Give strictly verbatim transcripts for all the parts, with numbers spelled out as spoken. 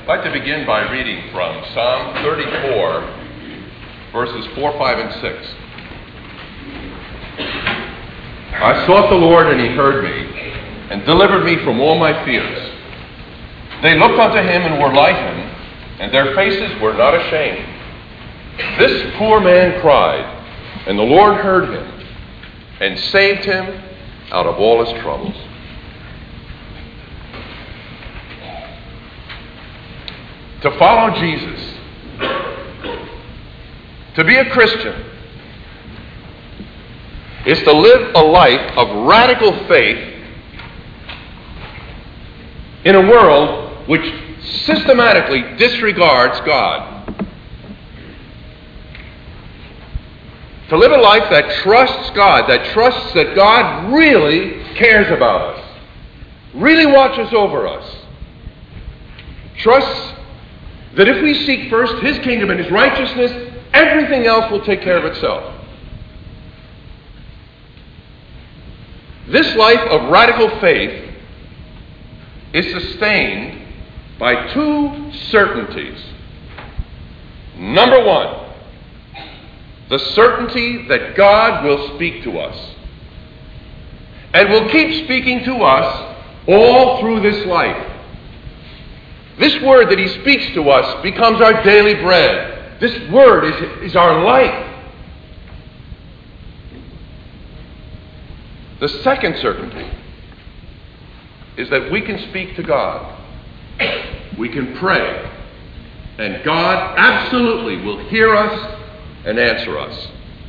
I'd like to begin by reading from Psalm thirty-four, verses four, five, and six. I sought the Lord, and he heard me, and delivered me from all my fears. They looked unto him and were like him, and their faces were not ashamed. This poor man cried, and the Lord heard him, and saved him out of all his troubles. To follow Jesus, to be a Christian, is to live a life of radical faith in a world which systematically disregards God. To live a life that trusts God, that trusts that God really cares about us, really watches over us, trusts that if we seek first His kingdom and His righteousness, everything else will take care of itself. This life of radical faith is sustained by two certainties. Number one, the certainty that God will speak to us and will keep speaking to us all through this life. This word that He speaks to us becomes our daily bread. This word is, is our life. The second certainty is that we can speak to God. We can pray. And God absolutely will hear us and answer us.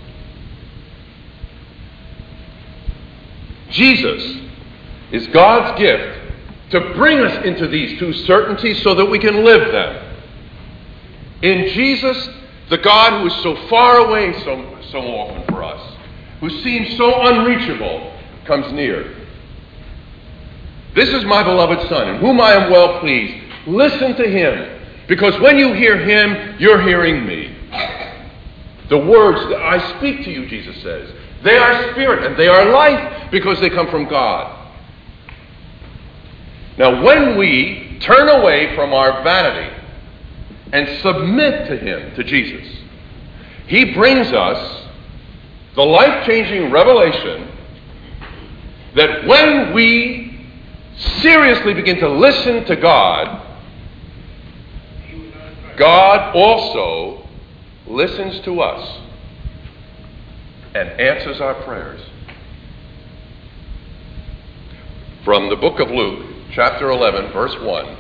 Jesus is God's gift to bring us into these two certainties so that we can live them. In Jesus, the God who is so far away so, so often for us, who seems so unreachable, comes near. This is my beloved Son, in whom I am well pleased. Listen to Him, because when you hear Him, you're hearing me. The words that I speak to you, Jesus says, they are spirit and they are life because they come from God. Now, when we turn away from our vanity and submit to Him, to Jesus, He brings us the life-changing revelation that when we seriously begin to listen to God, God also listens to us and answers our prayers. From the book of Luke, chapter eleven, verse one.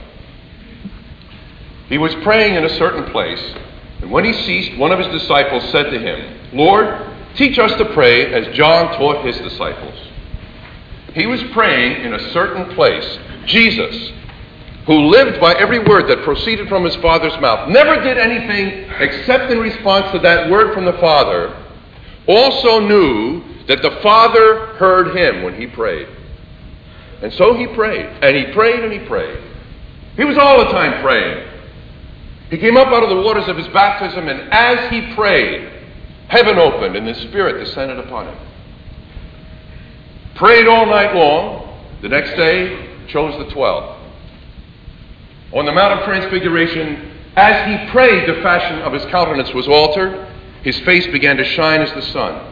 He was praying in a certain place, and when he ceased, one of his disciples said to him, Lord, teach us to pray as John taught his disciples. He was praying in a certain place. Jesus, who lived by every word that proceeded from his Father's mouth, never did anything except in response to that word from the Father, also knew that the Father heard him when he prayed. And so he prayed, and he prayed, and he prayed. He was all the time praying. He came up out of the waters of his baptism, and as he prayed, heaven opened, and the Spirit descended upon him. Prayed all night long. The next day, chose the twelve. On the Mount of Transfiguration, as he prayed, the fashion of his countenance was altered. His face began to shine as the sun.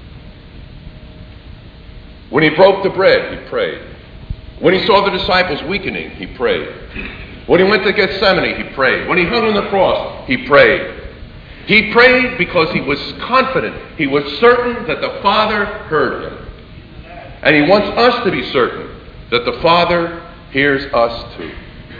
When he broke the bread, he prayed. When he saw the disciples weakening, he prayed. When he went to Gethsemane, he prayed. When he hung on the cross, he prayed. He prayed because he was confident. He was certain that the Father heard him. And he wants us to be certain that the Father hears us too.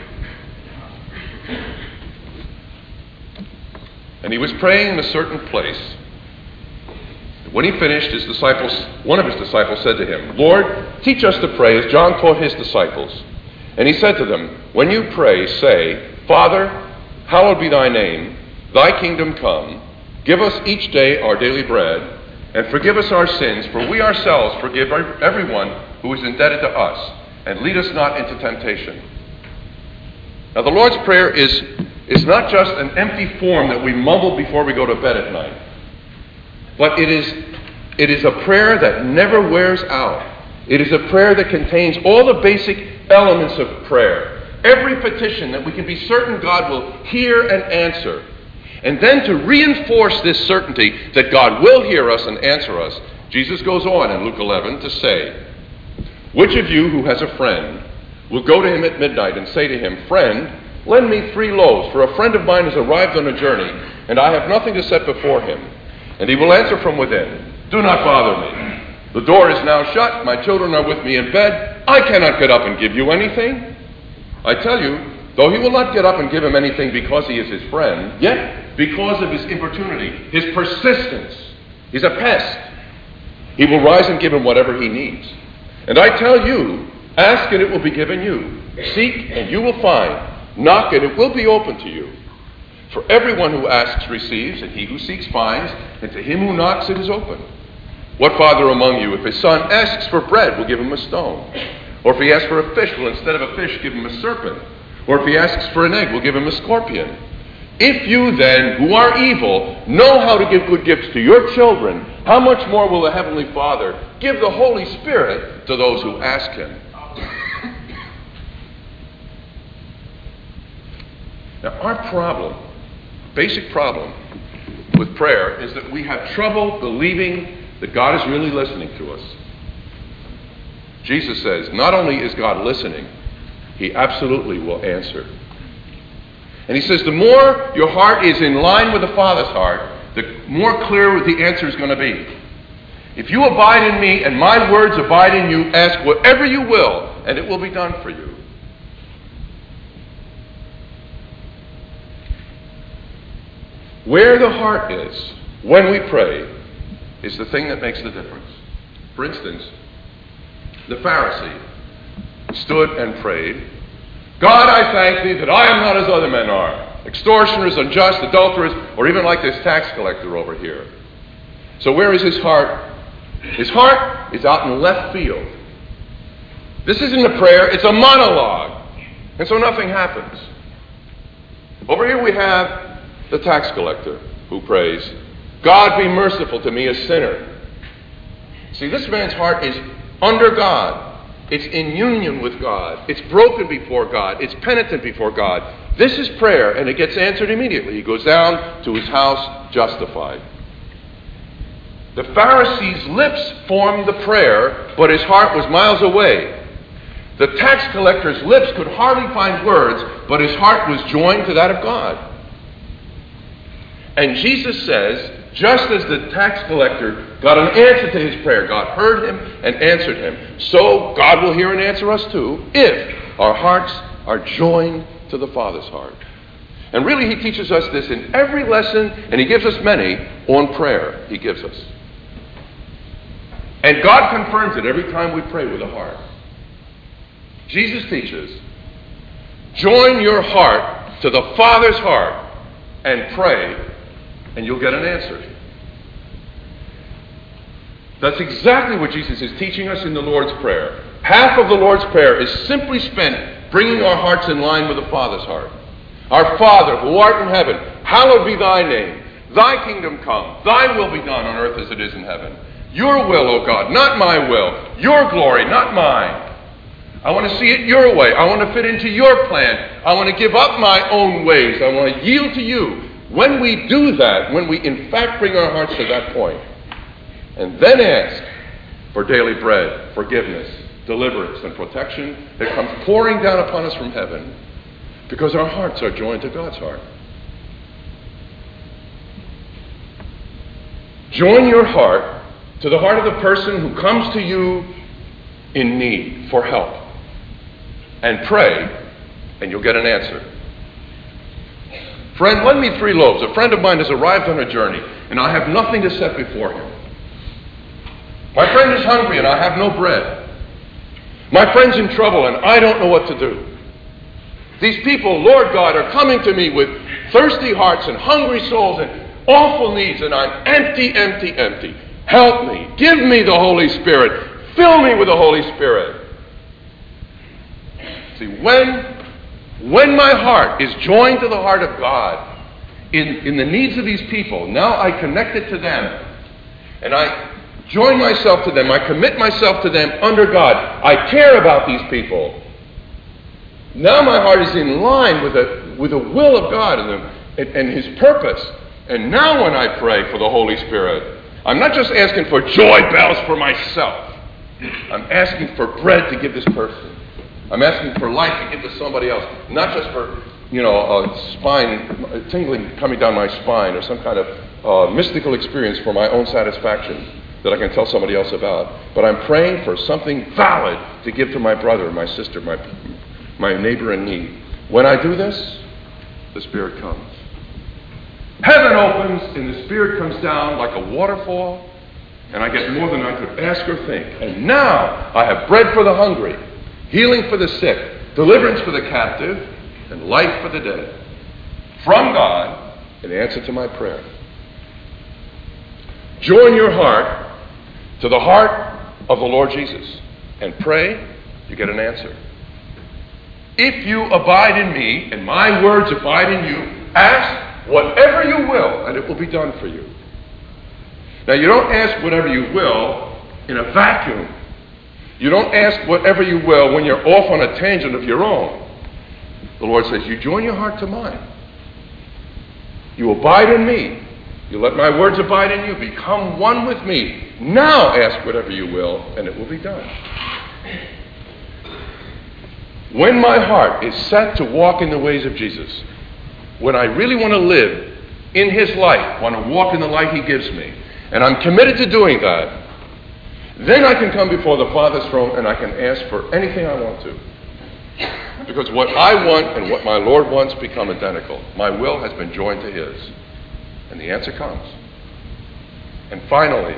And he was praying in a certain place. When he finished, his disciples, one of his disciples said to him, Lord, teach us to pray as John taught his disciples. And he said to them, when you pray, say, Father, hallowed be thy name, thy kingdom come, give us each day our daily bread, and forgive us our sins, for we ourselves forgive everyone who is indebted to us, and lead us not into temptation. Now the Lord's Prayer is, is not just an empty form that we mumble before we go to bed at night. But it is, it is a prayer that never wears out. It is a prayer that contains all the basic elements of prayer. every petition that we can be certain God will hear and answer. And then to reinforce this certainty that God will hear us and answer us, Jesus goes on in Luke eleven to say, which of you who has a friend will go to him at midnight and say to him, friend, lend me three loaves, for a friend of mine has arrived on a journey, and I have nothing to set before him. And he will answer from within, do not bother me. The door is now shut, my children are with me in bed, I cannot get up and give you anything. I tell you, though he will not get up and give him anything because he is his friend, yet because of his importunity, his persistence, he's a pest, he will rise and give him whatever he needs. And I tell you, ask and it will be given you. Seek and you will find. Knock and it will be open to you. For everyone who asks receives, and he who seeks finds, and to him who knocks it is open. What father among you, if his son asks for bread, will give him a stone? Or if he asks for a fish, will instead of a fish give him a serpent? Or if he asks for an egg, will give him a scorpion? If you then, who are evil, know how to give good gifts to your children, how much more will the Heavenly Father give the Holy Spirit to those who ask him? Now, our problem, basic problem with prayer is that we have trouble believing that God is really listening to us. Jesus says, not only is God listening, he absolutely will answer. And he says, the more your heart is in line with the Father's heart, the more clear the answer is going to be. If you abide in me and my words abide in you, ask whatever you will, and it will be done for you. Where the heart is when we pray is the thing that makes the difference. For instance, the Pharisee stood and prayed, God, I thank thee that I am not as other men are, extortioners, unjust, adulterers, or even like this tax collector over here. So where is his heart? His heart is out in left field. This isn't a prayer, it's a monologue. And so nothing happens. Over here we have the tax collector who prays, God be merciful to me, a sinner. See, this man's heart is under God. It's in union with God. It's broken before God. It's penitent before God. This is prayer, and it gets answered immediately. He goes down to his house justified. The Pharisee's lips formed the prayer, but his heart was miles away. The tax collector's lips could hardly find words, but his heart was joined to that of God. And Jesus says, just as the tax collector got an answer to his prayer, God heard him and answered him, so God will hear and answer us too, if our hearts are joined to the Father's heart. And really, he teaches us this in every lesson, and he gives us many on prayer. He gives us. And God confirms it every time we pray with a heart. Jesus teaches, join your heart to the Father's heart and pray, and you'll get an answer. That's exactly what Jesus is teaching us in the Lord's Prayer. Half of the Lord's Prayer is simply spent bringing our hearts in line with the Father's heart. Our Father, who art in heaven, hallowed be thy name. Thy kingdom come. Thy will be done on earth as it is in heaven. Your will, O God, not my will. Your glory, not mine. I want to see it your way. I want to fit into your plan. I want to give up my own ways. I want to yield to you. When we do that, when we in fact bring our hearts to that point, and then ask for daily bread, forgiveness, deliverance, and protection that comes pouring down upon us from heaven, because our hearts are joined to God's heart. Join your heart to the heart of the person who comes to you in need for help, and pray, and you'll get an answer. Friend, lend me three loaves. A friend of mine has arrived on a journey, and I have nothing to set before him. My friend is hungry, and I have no bread. My friend's in trouble, and I don't know what to do. These people, Lord God, are coming to me with thirsty hearts and hungry souls and awful needs, and I'm empty, empty, empty. Help me. Give me the Holy Spirit. Fill me with the Holy Spirit. See, when When my heart is joined to the heart of God in, in the needs of these people, now I connect it to them, and I join myself to them, I commit myself to them under God. I care about these people. Now my heart is in line with the, with the will of God and, the, and, and His purpose. And now when I pray for the Holy Spirit, I'm not just asking for joy bells for myself. I'm asking for bread to give this person. I'm asking for life to give to somebody else. Not just for, you know, a spine, a tingling coming down my spine or some kind of uh, mystical experience for my own satisfaction that I can tell somebody else about. But I'm praying for something valid to give to my brother, my sister, my, my neighbor in need. When I do this, the Spirit comes. Heaven opens and the Spirit comes down like a waterfall, and I get more than I could ask or think. And now I have bread for the hungry, healing for the sick, deliverance for the captive, and life for the dead. From God, in answer to my prayer. Join your heart to the heart of the Lord Jesus and pray, you get an answer. If you abide in me and my words abide in you, ask whatever you will and it will be done for you. Now you don't ask whatever you will in a vacuum. You don't ask whatever you will when you're off on a tangent of your own. The Lord says, you join your heart to mine. You abide in me. You let my words abide in you. Become one with me. Now ask whatever you will, and it will be done. When my heart is set to walk in the ways of Jesus, when I really want to live in His light, want to walk in the light He gives me, and I'm committed to doing that, then I can come before the Father's throne and I can ask for anything I want to. Because what I want and what my Lord wants become identical. My will has been joined to His. And the answer comes. And finally,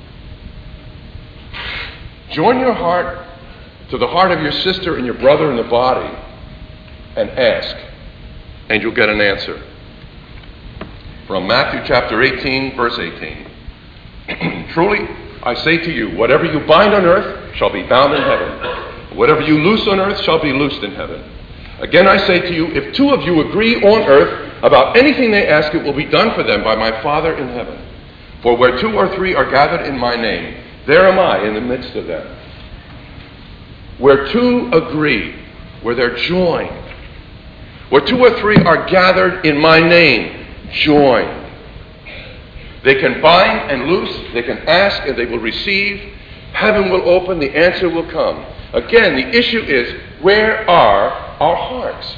join your heart to the heart of your sister and your brother in the body and ask, and you'll get an answer. From Matthew chapter eighteen, verse eighteen. Truly, I say to you, whatever you bind on earth shall be bound in heaven. Whatever you loose on earth shall be loosed in heaven. Again, I say to you, if two of you agree on earth about anything they ask, it will be done for them by my Father in heaven. For where two or three are gathered in my name, there am I in the midst of them. Where two agree, where they're joined, where two or three are gathered in my name, joined. They can bind and loose, they can ask and they will receive. Heaven will open, the answer will come. Again, the issue is, where are our hearts?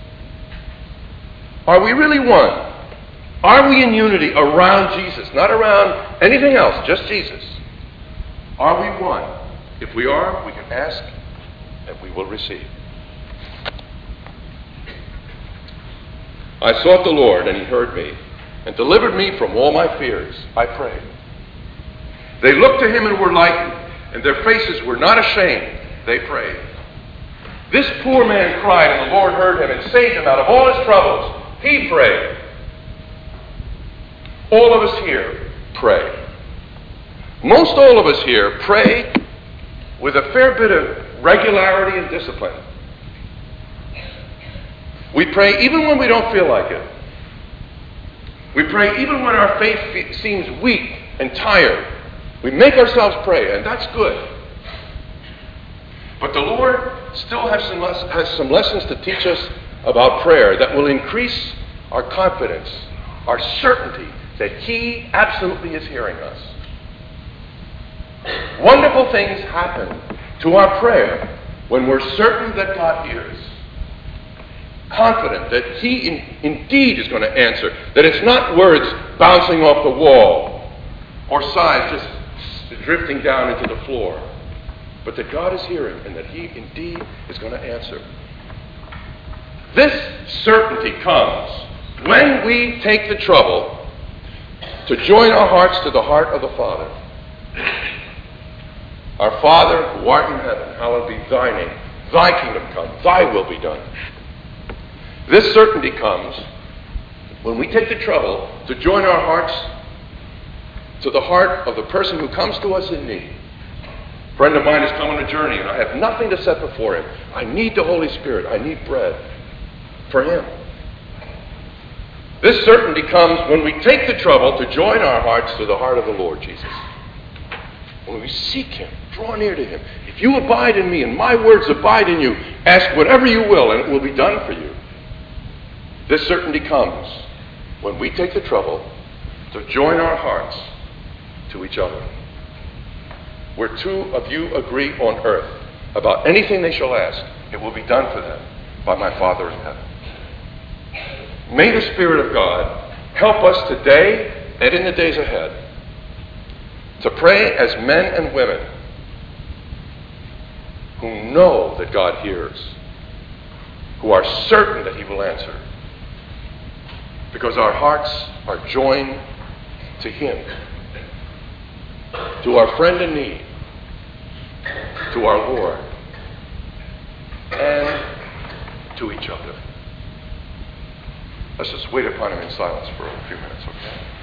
Are we really one? Are we in unity around Jesus? Not around anything else, just Jesus. Are we one? If we are, we can ask and we will receive. I sought the Lord and He heard me and delivered me from all my fears. I prayed. They looked to Him and were lightened, and their faces were not ashamed. They prayed. This poor man cried, and the Lord heard him and saved him out of all his troubles. He prayed. All of us here pray. Most all of us here pray with a fair bit of regularity and discipline. We pray even when we don't feel like it. We pray even when our faith seems weak and tired. We make ourselves pray, and that's good. But the Lord still has some, les- has some lessons to teach us about prayer that will increase our confidence, our certainty that He absolutely is hearing us. Wonderful things happen to our prayer when we're certain that God hears. Confident that He in, indeed is going to answer. That it's not words bouncing off the wall or sighs just drifting down into the floor. But that God is hearing and that He indeed is going to answer. This certainty comes when we take the trouble to join our hearts to the heart of the Father. Our Father who art in heaven, hallowed be thy name. Thy kingdom come, thy will be done. This certainty comes when we take the trouble to join our hearts to the heart of the person who comes to us in need. A friend of mine has come on a journey and I have nothing to set before him. I need the Holy Spirit. I need bread for him. This certainty comes when we take the trouble to join our hearts to the heart of the Lord Jesus. When we seek Him, draw near to Him. If you abide in me and my words abide in you, Ask whatever you will, and it will be done for you. This certainty comes when we take the trouble to join our hearts to each other. Where two of you agree on earth about anything they shall ask, it will be done for them by my Father in heaven. May the Spirit of God help us today and in the days ahead to pray as men and women who know that God hears, who are certain that He will answer, because our hearts are joined to Him, to our friend in need, to our Lord, and to each other. Let's just wait upon Him in silence for a few minutes, okay?